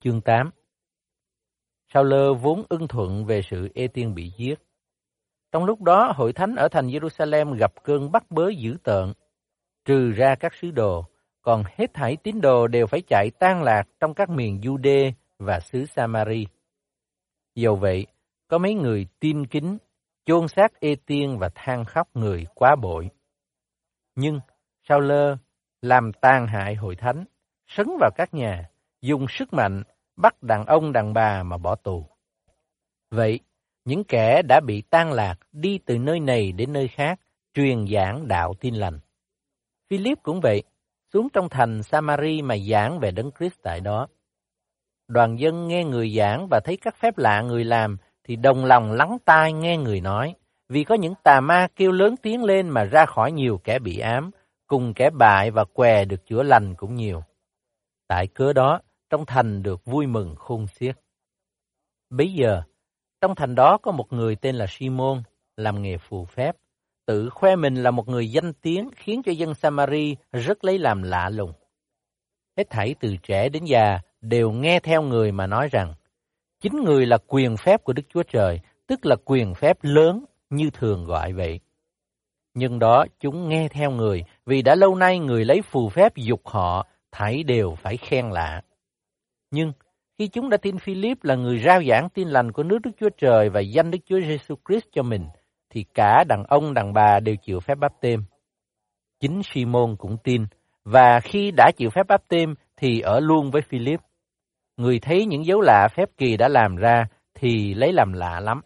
Chương 8. Sao-lơ vốn ưng thuận về sự Ê-tiên bị giết. Trong lúc đó, hội thánh ở thành Giê-ru-sa-lem gặp cơn bắt bớ dữ tợn, trừ ra các sứ đồ, còn hết thảy tín đồ đều phải chạy tan lạc trong các miền Giu-đê và xứ Sa-ma-ri. Dầu vậy, có mấy người tin kính, chôn xác Ê-tiên và than khóc người quá bội. Nhưng Sao-lơ làm tàn hại hội thánh, sấn vào các nhà, dùng sức mạnh bắt đàn ông đàn bà mà bỏ tù. Vậy, những kẻ đã bị tan lạc đi từ nơi này đến nơi khác, truyền giảng đạo tin lành. Philip cũng vậy, xuống trong thành Sa-ma-ri mà giảng về Đấng Christ tại đó. Đoàn dân nghe người giảng và thấy các phép lạ người làm, thì đồng lòng lắng tai nghe người nói, vì có những tà ma kêu lớn tiếng lên mà ra khỏi nhiều kẻ bị ám, cùng kẻ bại và què được chữa lành cũng nhiều. Tại cớ đó, trong thành được vui mừng khôn xiết. Bấy giờ, trong thành đó có một người tên là Si-môn, làm nghề phù phép, tự khoe mình là một người danh tiếng, khiến cho dân Sa-ma-ri rất lấy làm lạ lùng. Hết thảy từ trẻ đến già đều nghe theo người mà nói rằng, chính người là quyền phép của Đức Chúa Trời, tức là quyền phép lớn như thường gọi vậy. Nhưng đó chúng nghe theo người, vì đã lâu nay người lấy phù phép giục họ, thảy đều phải khen lạ. Nhưng khi chúng đã tin Philip là người rao giảng tin lành của nước Đức Chúa Trời và danh Đức Chúa Giêsu Christ cho mình, thì cả đàn ông đàn bà đều chịu phép báp-têm. Chính Si-môn cũng tin, và khi đã chịu phép báp-têm thì ở luôn với Philip. Người thấy những dấu lạ phép kỳ đã làm ra thì lấy làm lạ lắm.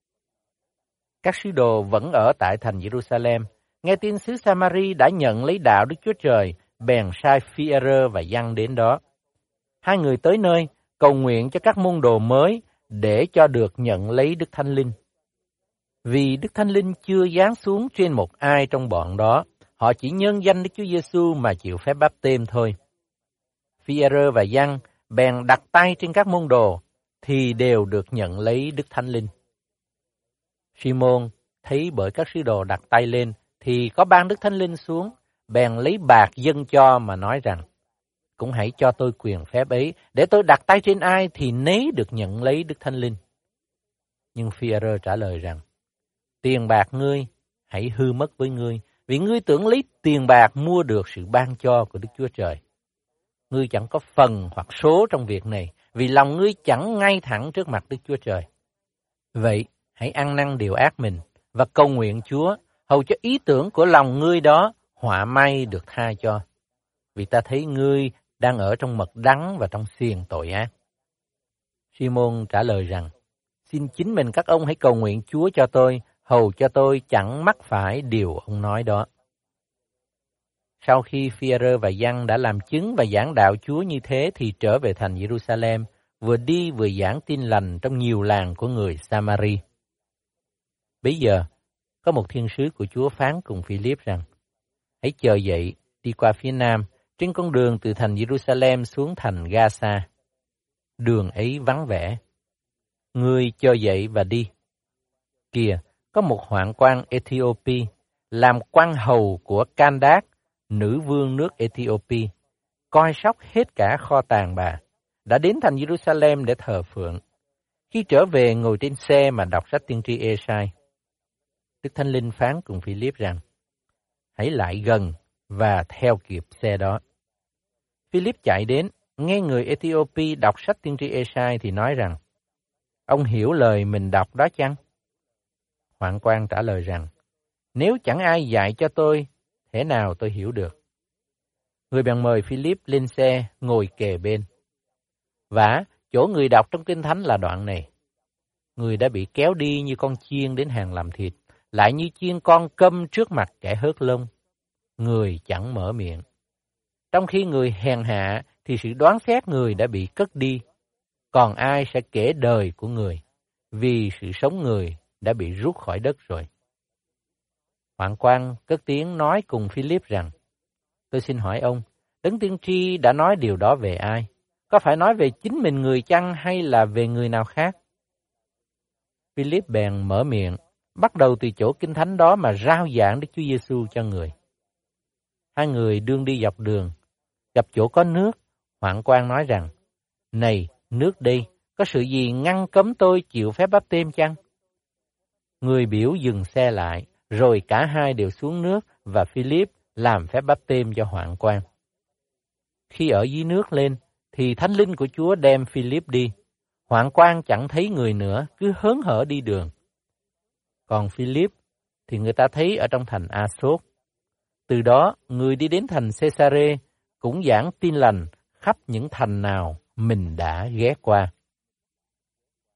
Các sứ đồ vẫn ở tại thành Giê-ru-sa-lem, nghe tin xứ Sa-ma-ri đã nhận lấy đạo Đức Chúa Trời, bèn sai Phi-e-rơ và Giăng đến đó. Hai người tới nơi, cầu nguyện cho các môn đồ mới để cho được nhận lấy Đức Thánh Linh. Vì Đức Thánh Linh chưa giáng xuống trên một ai trong bọn đó, họ chỉ nhân danh Đức Chúa Giêsu mà chịu phép báp-têm thôi. Phi-e-rơ và Giăng bèn đặt tay trên các môn đồ, thì đều được nhận lấy Đức Thánh Linh. Si-môn thấy bởi các sứ đồ đặt tay lên, thì có ban Đức Thánh Linh xuống, bèn lấy bạc dâng cho mà nói rằng, cũng hãy cho tôi quyền phép ấy, để tôi đặt tay trên ai thì nấy được nhận lấy Đức Thánh Linh. Nhưng Phi-e-rơ trả lời rằng, tiền bạc ngươi hãy hư mất với ngươi, vì ngươi tưởng lấy tiền bạc mua được sự ban cho của Đức Chúa Trời. Ngươi chẳng có phần hoặc số trong việc này, vì lòng ngươi chẳng ngay thẳng trước mặt Đức Chúa Trời. Vậy, hãy ăn năn điều ác mình và cầu nguyện Chúa, hầu cho ý tưởng của lòng ngươi đó họa may được tha cho. Vì ta thấy ngươi đang ở trong mật đắng và trong xiềng tội ác. Si-môn trả lời rằng, xin chính mình các ông hãy cầu nguyện Chúa cho tôi, hầu cho tôi chẳng mắc phải điều ông nói đó. Sau khi Phi-e-rơ và Giăng đã làm chứng và giảng đạo Chúa như thế thì trở về thành Giê-ru-sa-lem, vừa đi vừa giảng tin lành trong nhiều làng của người Sa-ma-ri. Bấy giờ, có một thiên sứ của Chúa phán cùng Philip rằng, hãy chờ dậy, đi qua phía nam, trên con đường từ thành Giê-ru-sa-lem xuống thành Ga-sa. Đường ấy vắng vẻ. Ngươi chờ dậy và đi. Kìa, có một hoạn quan Ê-thi-ô-pi, làm quan hầu của Can-đác, nữ vương nước Ê-thi-ô-pi, coi sóc hết cả kho tàng bà, đã đến thành Giê-ru-sa-lem để thờ phượng. Khi trở về ngồi trên xe mà đọc sách tiên tri Ê-sai. Đức Thánh Linh phán cùng Philip rằng, hãy lại gần và theo kịp xe đó. Philip chạy đến, nghe người Ê-thi-ô-pi đọc sách tiên tri Ê-sai thì nói rằng, ông hiểu lời mình đọc đó chăng? Hoạn quan trả lời rằng, nếu chẳng ai dạy cho tôi, thế nào tôi hiểu được? Người bèn mời Philip lên xe ngồi kề bên. Vả, chỗ người đọc trong Kinh Thánh là đoạn này. Người đã bị kéo đi như con chiên đến hàng làm thịt, lại như chiên con câm trước mặt kẻ hớt lông. Người chẳng mở miệng. Trong khi người hèn hạ thì sự đoán xét người đã bị cất đi. Còn ai sẽ kể đời của người, vì sự sống người đã bị rút khỏi đất rồi. Hoạn quan cất tiếng nói cùng Philip rằng, tôi xin hỏi ông, Đấng tiên tri đã nói điều đó về ai? Có phải nói về chính mình người chăng hay là về người nào khác? Philip bèn mở miệng, bắt đầu từ chỗ Kinh Thánh đó mà rao giảng Đức Chúa Giêsu cho người. Hai người đương đi dọc đường, gặp chỗ có nước, hoạn quan nói rằng, này, nước đây, có sự gì ngăn cấm tôi chịu phép báp têm chăng? Người biểu dừng xe lại, rồi cả hai đều xuống nước và Philip làm phép báp têm cho hoạn quan. Khi ở dưới nước lên, thì Thánh Linh của Chúa đem Philip đi. Hoạn quan chẳng thấy người nữa, cứ hớn hở đi đường. Còn Philip thì người ta thấy ở trong thành A-sốt. Từ đó, người đi đến thành Cê-sa-rê cũng giảng tin lành khắp những thành nào mình đã ghé qua.